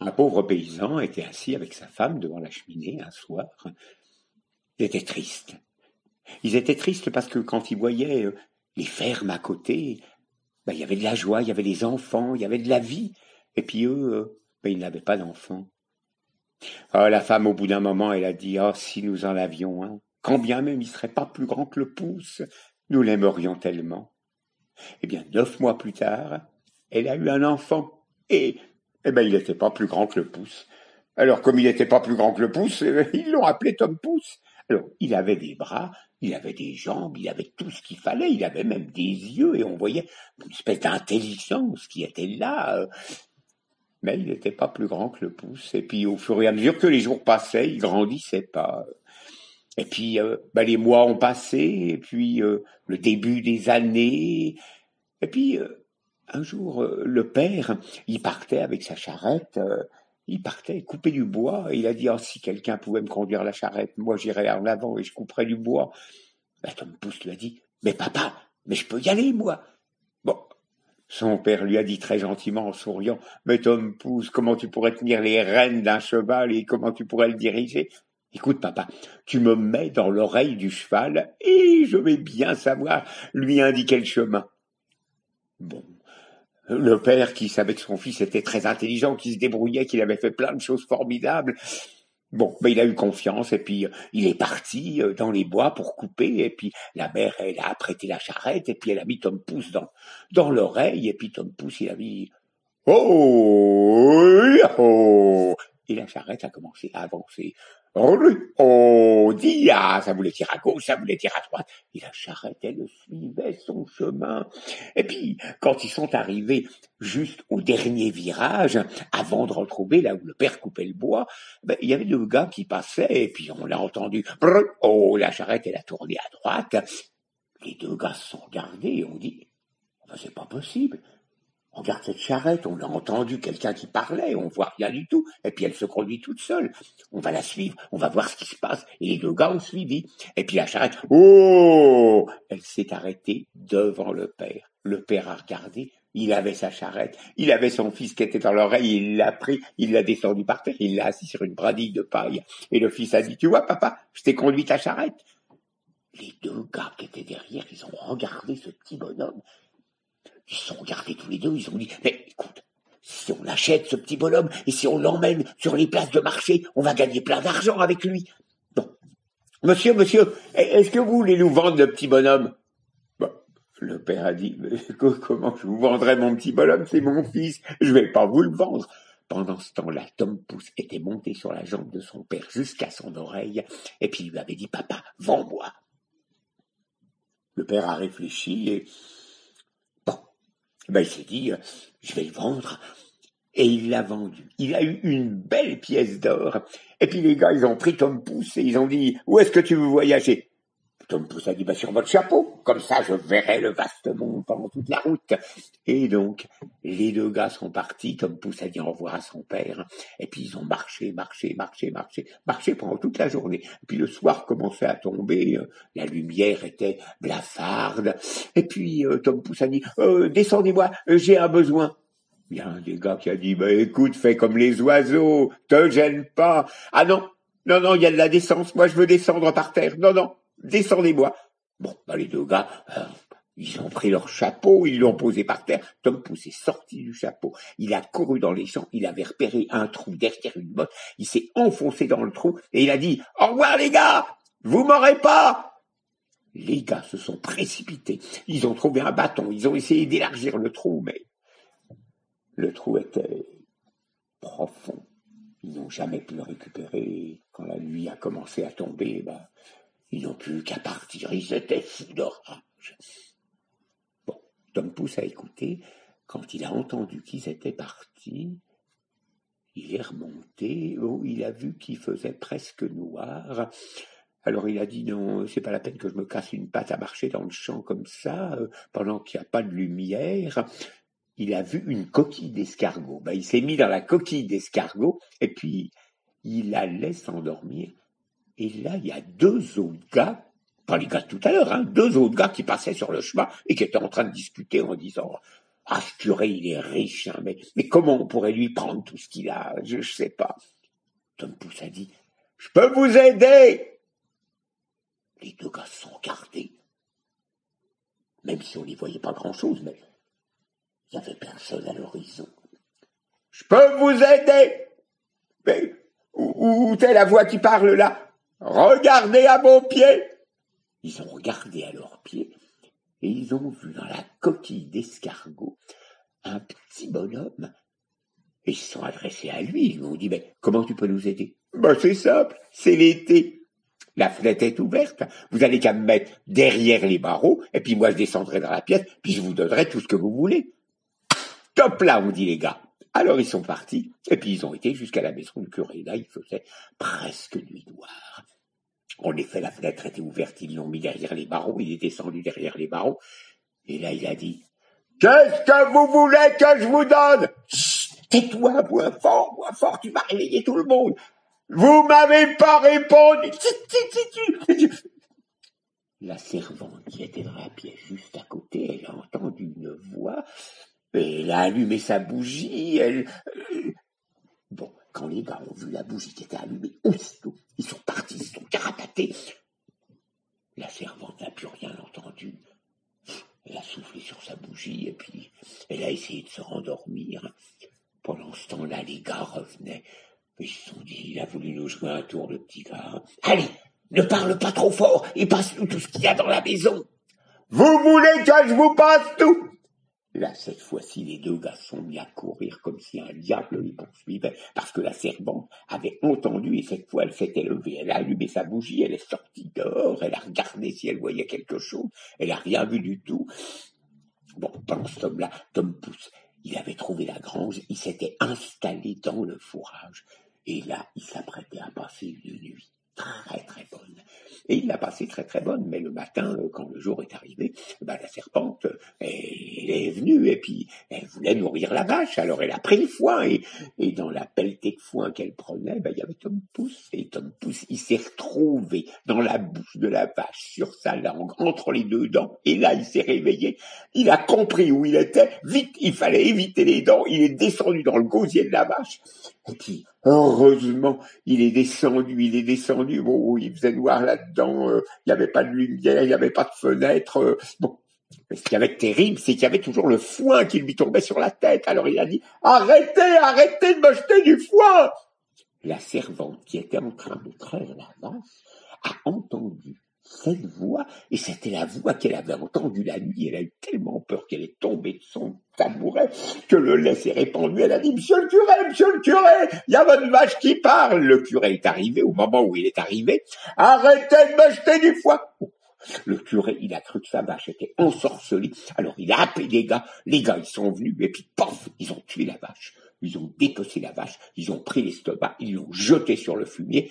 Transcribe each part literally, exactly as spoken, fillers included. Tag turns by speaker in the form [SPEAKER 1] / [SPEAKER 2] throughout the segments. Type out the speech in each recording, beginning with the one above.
[SPEAKER 1] Un pauvre paysan était assis avec sa femme devant la cheminée un soir. Ils étaient tristes. Ils étaient tristes parce que quand ils voyaient les fermes à côté, ben, il y avait de la joie, il y avait des enfants, il y avait de la vie. Et puis eux, ben, ils n'avaient pas d'enfants. Oh, la femme, au bout d'un moment, elle a dit « Oh, si nous en avions un, quand bien même il serait pas plus grand que le pouce, nous l'aimerions tellement. » Eh bien, neuf mois plus tard, elle a eu un enfant. Et eh ben, il n'était pas plus grand que le pouce. Alors, comme il n'était pas plus grand que le pouce, ils l'ont appelé Tom Pouce. Alors, il avait des bras, il avait des jambes, il avait tout ce qu'il fallait, il avait même des yeux, et on voyait une espèce d'intelligence qui était là. Mais il n'était pas plus grand que le pouce. Et puis, au fur et à mesure que les jours passaient, il grandissait pas. Et puis, euh, ben, les mois ont passé, et puis euh, le début des années. Et puis, euh, un jour, euh, le père, il partait avec sa charrette, euh, il partait couper du bois, et il a dit « Oh, si quelqu'un pouvait me conduire la charrette, moi j'irais en avant et je couperais du bois. » Ben, Tom Pouce lui a dit « Mais papa, mais je peux y aller, moi. » Bon, son père lui a dit très gentiment en souriant « Mais Tom Pouce, comment tu pourrais tenir les rênes d'un cheval et comment tu pourrais le diriger ? Écoute, papa, tu me mets dans l'oreille du cheval et je vais bien savoir lui indiquer le chemin. » Bon, le père qui savait que son fils était très intelligent, qu'il se débrouillait, qu'il avait fait plein de choses formidables, bon, ben il a eu confiance et puis il est parti dans les bois pour couper et puis la mère, elle a apprêté la charrette et puis elle a mis Tom Pouce dans, dans l'oreille et puis Tom Pouce, il a mis « Oh, oh !» Et la charrette a commencé à avancer. Oh, dia, ça voulait tirer à gauche, ça voulait tirer à droite. Et la charrette, elle suivait son chemin. Et puis, quand ils sont arrivés juste au dernier virage, avant de retrouver là où le père coupait le bois, ben, il y avait deux gars qui passaient, et puis on l'a entendu. Oh, la charrette, elle a tourné à droite. Les deux gars se sont regardés et ont dit, ben, c'est pas possible. Regarde cette charrette, on a entendu quelqu'un qui parlait, on voit rien du tout, et puis elle se conduit toute seule. On va la suivre, on va voir ce qui se passe. Et les deux gars ont suivi. Et puis la charrette, oh, elle s'est arrêtée devant le père. Le père a regardé, il avait sa charrette, il avait son fils qui était dans l'oreille, il l'a pris, il l'a descendu par terre, il l'a assis sur une brindille de paille. Et le fils a dit, tu vois papa, je t'ai conduit ta charrette. Les deux gars qui étaient derrière, ils ont regardé ce petit bonhomme. Ils se sont regardés tous les deux, ils ont dit, mais écoute, si on achète ce petit bonhomme et si on l'emmène sur les places de marché, on va gagner plein d'argent avec lui. Bon, monsieur, monsieur, est-ce que vous voulez nous vendre le petit bonhomme? Bon, le père a dit, mais comment je vous vendrai mon petit bonhomme, c'est mon fils, je vais pas vous le vendre. Pendant ce temps-là, Tom Pouce était monté sur la jambe de son père jusqu'à son oreille et puis il lui avait dit, papa, vends-moi. Le père a réfléchi et ben, il s'est dit, euh, je vais le vendre. Et il l'a vendu. Il a eu une belle pièce d'or. Et puis les gars, ils ont pris Tom Pouce et ils ont dit, où est-ce que tu veux voyager? Tom Pouce a dit, bah, sur votre chapeau. Comme ça, je verrai le vaste monde pendant toute la route. Et donc, les deux gars sont partis. Tom Pouce a dit au revoir à son père. Et puis, ils ont marché, marché, marché, marché, marché pendant toute la journée. Et puis, le soir commençait à tomber. La lumière était blafarde. Et puis, euh, Tom Pouce a dit, euh, descendez-moi, j'ai un besoin. Il y a un des gars qui a dit, bah, écoute, fais comme les oiseaux, te gêne pas. Ah non, non, non, il y a de la descente. Moi, je veux descendre par terre. Non, non. Descendez-moi. Bon, ben les deux gars, euh, ils ont pris leur chapeau, ils l'ont posé par terre. Tom Pouce est sorti du chapeau, il a couru dans les champs, il avait repéré un trou derrière une botte, il s'est enfoncé dans le trou et il a dit « Au revoir les gars, vous m'aurez pas !» Les gars se sont précipités, ils ont trouvé un bâton, ils ont essayé d'élargir le trou, mais le trou était profond. Ils n'ont jamais pu le récupérer. Quand la nuit a commencé à tomber, ben, ils n'ont plus qu'à partir, ils étaient fous d'orage. Bon, Tom Pouce a écouté, quand il a entendu qu'ils étaient partis, il est remonté, oh, il a vu qu'il faisait presque noir. Alors il a dit, non, c'est pas la peine que je me casse une patte à marcher dans le champ comme ça, euh, pendant qu'il n'y a pas de lumière. Il a vu une coquille d'escargot. Ben, il s'est mis dans la coquille d'escargot, et puis il allait s'endormir. Et là, il y a deux autres gars, pas les gars de tout à l'heure, hein, deux autres gars qui passaient sur le chemin et qui étaient en train de discuter en disant Ah, ce curé, il est riche, hein, mais, mais comment on pourrait lui prendre tout ce qu'il a? Je ne sais pas. Tom Pouce a dit, je peux vous aider. Les deux gars se sont regardés. Même si on n'y voyait pas grand-chose, mais il n'y avait personne à l'horizon. Je peux vous aider. Mais où, où est la voix qui parle là? Regardez à vos pieds. Ils ont regardé à leurs pieds et ils ont vu dans la coquille d'escargot un petit bonhomme. Et ils se sont adressés à lui. Ils lui ont dit, mais comment tu peux nous aider? Ben, c'est simple, c'est l'été. La fenêtre est ouverte, vous allez qu'à me mettre derrière les barreaux, et puis moi je descendrai dans la pièce, puis je vous donnerai tout ce que vous voulez. Top là, ont dit les gars. Alors ils sont partis, et puis ils ont été jusqu'à la maison du curé. Là, il faisait presque nuit noire. En effet, la fenêtre était ouverte, ils l'ont mis derrière les barreaux, il est descendu derrière les barreaux, et là il a dit, qu'est-ce que vous voulez que je vous donne? Chut, tais-toi, moins fort, moins fort, tu vas réveiller tout le monde. Vous m'avez pas répondu. La servante qui était dans la pièce juste à côté, elle a entendu une voix, elle a allumé sa bougie, elle... Bon, quand les gars ont vu la bougie qui était allumée, aussitôt, ils sont partis, ils sont carapatés. La servante n'a plus rien entendu. Elle a soufflé sur sa bougie et puis elle a essayé de se rendormir. Pendant ce temps-là, les gars revenaient. Ils se sont dit, il a voulu nous jouer un tour, le petit gars. Allez, ne parle pas trop fort et passe-nous tout ce qu'il y a dans la maison. Vous voulez que je vous passe tout? Là, cette fois-ci, les deux gars sont mis à courir comme si un diable les poursuivait, parce que la servante avait entendu et cette fois, elle s'était levée. Elle a allumé sa bougie, elle est sortie dehors, elle a regardé si elle voyait quelque chose. Elle n'a rien vu du tout. Bon, pendant ce temps-là, Tom Pouce, il avait trouvé la grange, il s'était installé dans le fourrage. Et là, il s'apprêtait à passer une nuit très très bonne. Et il l'a passée très très bonne, mais le matin, quand le jour est arrivé, ben, la serpente, elle, elle est venue et puis elle voulait nourrir la vache. Alors elle a pris le foin et, et dans la pelletée de foin qu'elle prenait, ben, il y avait Tom Pouce. Et Tom Pouce, il s'est retrouvé dans la bouche de la vache, sur sa langue, entre les deux dents. Et là, il s'est réveillé. Il a compris où il était. Vite, il fallait éviter les dents. Il est descendu dans le gosier de la vache. Et puis, heureusement, il est descendu, il est descendu. Bon, il faisait noir là-dedans. Euh, il n'y avait pas de lumière, il n'y avait pas de fenêtre. Euh, bon, mais ce qui avait terrible, c'est qu'il y avait toujours le foin qui lui tombait sur la tête. Alors il a dit, arrêtez, arrêtez de me jeter du foin. La servante qui était en train de traire la vache a entendu cette voix, et c'était la voix qu'elle avait entendue la nuit. Elle a eu tellement peur qu'elle est tombée de son tabouret, que le lait s'est répandu. Elle a dit, monsieur le curé, monsieur le curé, il y a votre vache qui parle. Le curé est arrivé, au moment où il est arrivé, arrêtez de me jeter du foin. Le curé, il a cru que sa vache était ensorcelée. Alors il a appelé les gars, les gars ils sont venus, et puis paf, ils ont tué la vache. Ils ont dépecé la vache, ils ont pris l'estomac, ils l'ont jeté sur le fumier.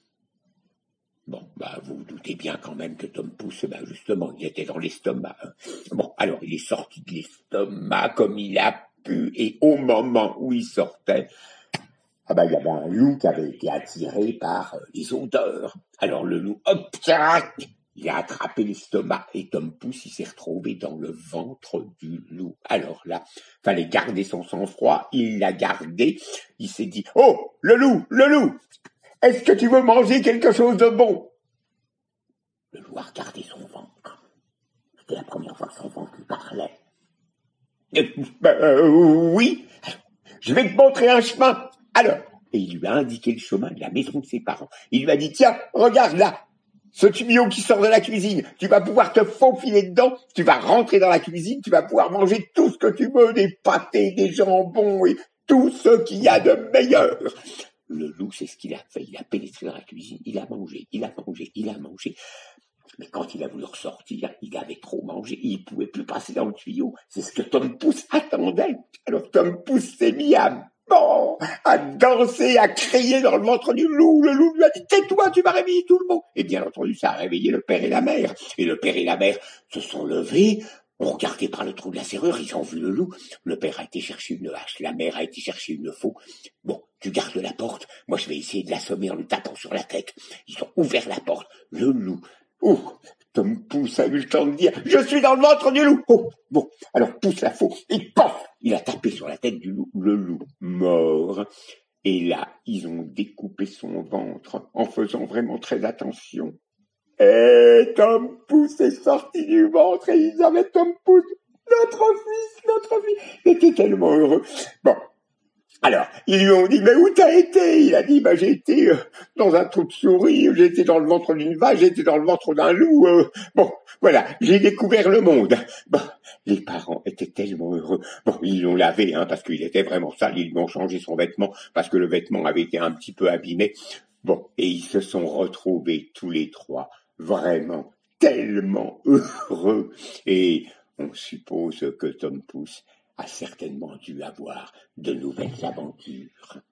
[SPEAKER 1] Bon, bah, vous vous doutez bien quand même que Tom Pouce, bah, justement, il était dans l'estomac. Hein. Bon, alors il est sorti de l'estomac comme il a pu, et au moment où il sortait, ah bah, il y avait un loup qui avait été attiré par euh, les odeurs. Alors le loup, hop, tchac, il a attrapé l'estomac, et Tom Pouce, il s'est retrouvé dans le ventre du loup. Alors là, fallait garder son sang-froid, il l'a gardé, il s'est dit, oh, le loup, le loup! Est-ce que tu veux manger quelque chose de bon? Le loup a regardé son ventre. C'était la première fois que son ventre lui parlait. Euh, ben, euh, oui, je vais te montrer un chemin. Alors, et il lui a indiqué le chemin de la maison de ses parents. Il lui a dit, tiens, regarde là, ce tuyau qui sort de la cuisine, tu vas pouvoir te faufiler dedans, tu vas rentrer dans la cuisine, tu vas pouvoir manger tout ce que tu veux, des pâtés, des jambons et tout ce qu'il y a de meilleur. Le loup, c'est ce qu'il a fait. Il a pénétré dans la cuisine, il a mangé, il a mangé, il a mangé. Mais quand il a voulu ressortir, il avait trop mangé, il ne pouvait plus passer dans le tuyau. C'est ce que Tom Pouce attendait. Alors Tom Pouce s'est mis à, bon, à danser, à crier dans le ventre du loup. Le loup lui a dit, tais-toi, tu vas réveiller tout le monde. Et bien entendu, ça a réveillé le père et la mère. Et le père et la mère se sont levés, ont regardé par le trou de la serrure, ils ont vu le loup. Le père a été chercher une hache, la mère a été chercher une faux. Bon, tu gardes la porte, moi je vais essayer de l'assommer en lui tapant sur la tête. Ils ont ouvert la porte, le loup, ouh, Tom Pouce a eu le temps de dire « Je suis dans le ventre du loup !» Oh, bon, alors Pouce la faux, et paf, il a tapé sur la tête du loup, le loup mort. Et là, ils ont découpé son ventre en faisant vraiment très attention. Et Tom Pouce est sorti du ventre et ils avaient Tom Pouce, notre fils, notre fils. Il était tellement heureux. Bon. Alors, ils lui ont dit, mais où t'as été? Il a dit, bah, j'ai été euh, dans un trou de souris, j'ai été dans le ventre d'une vache, j'ai été dans le ventre d'un loup. Euh, bon, voilà, j'ai découvert le monde. Bon, les parents étaient tellement heureux. Bon, ils l'ont lavé, hein, parce qu'il était vraiment sale, ils lui ont changé son vêtement, parce que le vêtement avait été un petit peu abîmé. Bon, et ils se sont retrouvés tous les trois, vraiment tellement heureux. Et on suppose que Tom Pouce a certainement dû avoir de nouvelles aventures.